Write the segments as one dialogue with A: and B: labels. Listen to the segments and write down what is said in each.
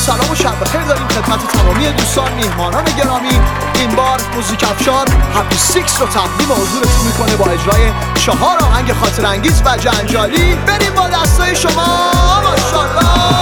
A: سلام و شب بخیر داریم خدمت تمامی دوستان میهمانان گرامی. این بار موزیک افشار هپی سیکس رو تقدیم حضورتون میکنه با اجرای 4 آهنگ خاطر انگیز و جنجالی. بریم با دستای شما. ماشاءالله.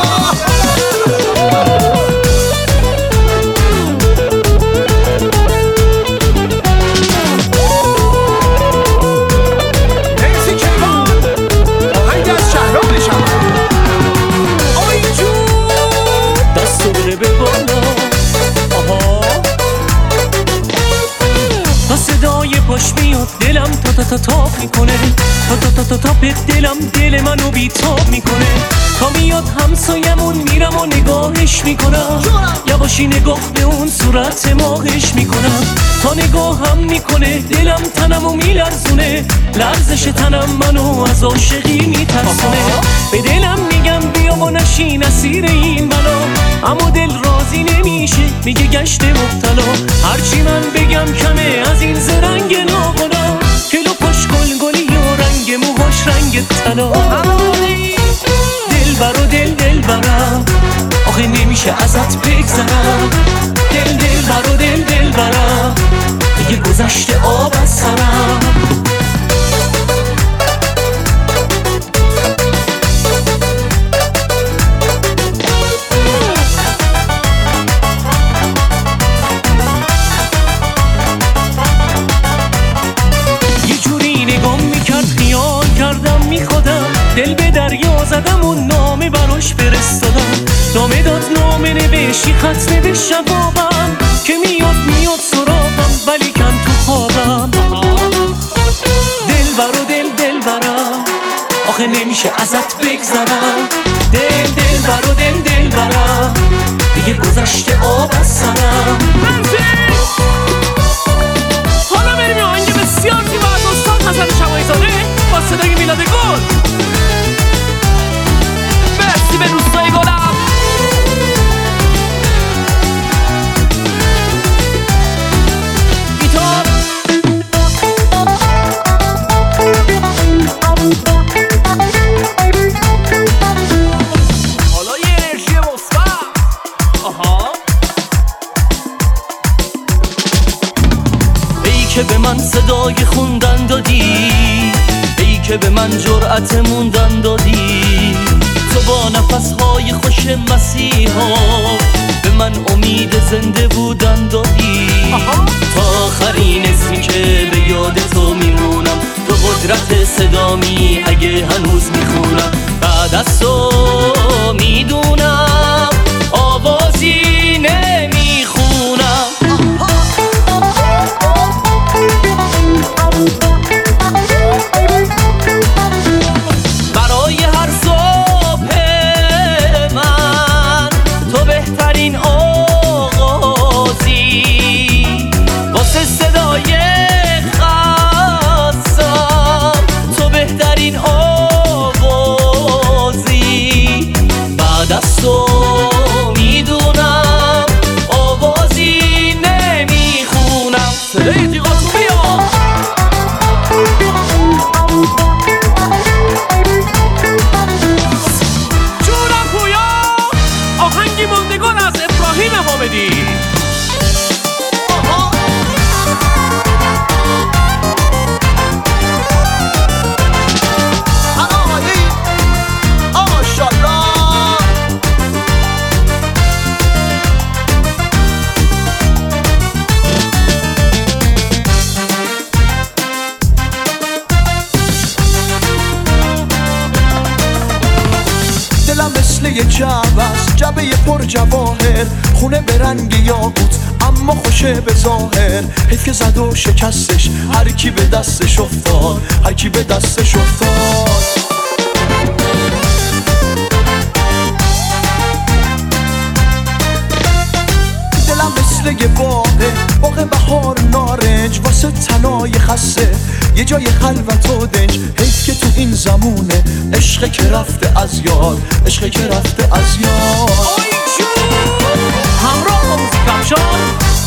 B: پاش میاد دلم تا تاپ میکنه، تا دلم دل منو بیتاب میکنه. تا میاد همسایمون میرم و نگاهش میکنم، یواشی نگاه به اون صورت ماهش میکنم. تا نگاهم میکنه دلم تنمو میلرزونه، لرزش تنم منو از عاشقی میترسونه. به دلم میگم بیا و نشین اسیر این بلا، اما دل راضی نمیشه میگه گشت مبتلا. هرچی من بگم کمه از این زرنگ ناقلا، کلو پاش گلگلی و رنگ موهاش رنگ طلا. دل برم آخه نمیشه ازت بگذرم، دل برم دیگه گذشته آب از سرم. دل به دریا زدم و نامه براش فرستادم، نامه داد نامه نوشی خط نوشت جوابم، که میاد سراغم ولی کن تو خوابم. دل برم آخه نمیشه ازت بگذرم، دل برم دیگه گذشته آب از سرم. حالا بریم آهنگ بسیار زیبا از استاد حسن شماعی زاده با صدای میلاد گل. مرسی به دوستای گلم. گیتار حالا یه انرژی مثبت. ای که به من صدای خوندن دادی، ای که به من جرأت موندن دادی، تو با نفسهای خوش مسیحا به من امید زنده بودن دادی. تا آخرین اسمی که به یاد تو میمونم، تو قدرت صدامی اگه هنوز میخونم. بعد از تو میدونم آوازی نمیخونم. برای هر صبح من تو بهترین آغازی، واسه صدای خستم تو بهترین آوازی. بعد از تو میدونم آوازی نمیخونم. صدای تیغاتو بیا. موندگان از ابراهیم حامدی.
A: دلم مثل یه جعبه است، جعبه پر جواهر، خونه به رنگ یاقوت اما خوشه به ظاهر. حیف که زد و شکستش هر کی به دستش افتاد، هر کی به دستش افتاد. دلم مثل یه باغ بهار نارنج، واسه تنای خسته یه جای خلوت و دنج. حیف که تو این زمونه عشق که رفته از یاد، عشق که رفته از یاد.
B: همراه با موزیک افشار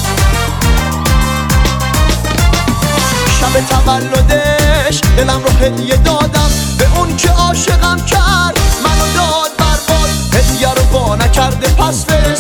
A: شب تولدش دلم رو هدیه دادم به اون که عاشقم کرد، منو داد برباد، هدیه رو با نکرده پس فرست.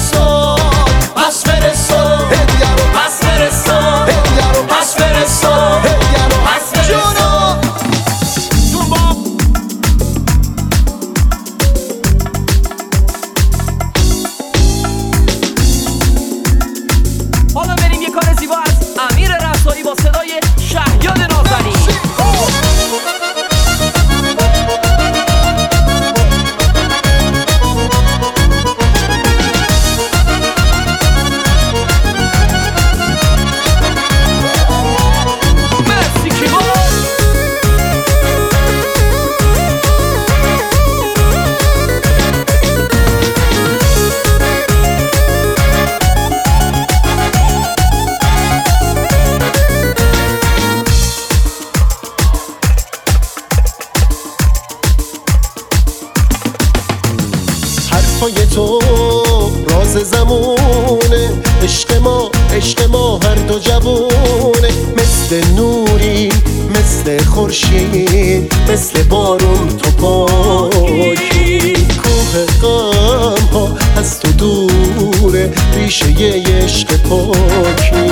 C: حرفای تو راز زمونه، عشق ما هر دو جوونه. مثل نوری مثل خورشید، مثل بارون تو پاکی. کوه غم ها از تو دوره، ریشه ی عشق پاکی.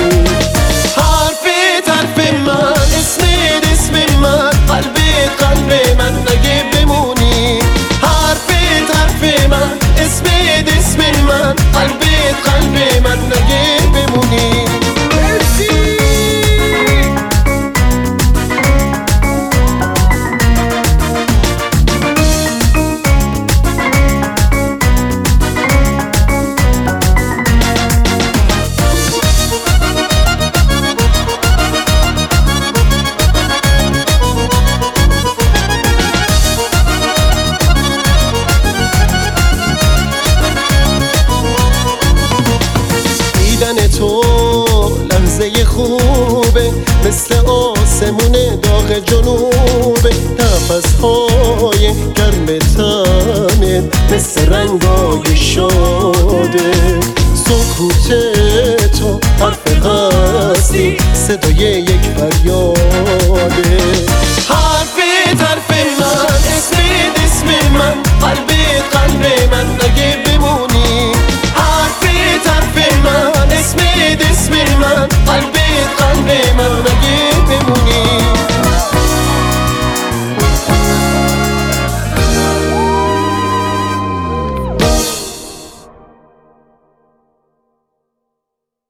C: حرف من، اسم من، قلب من نگه بمونی. حرف من، اسم من، قلب من نگه بمونی. تو لحظه خوبه، مثل آسمون داغ جنوبه. نفس‌های گرم تنت مثل رنگای شاده. سکوت تو حرف هستی، صدای یک فریاده.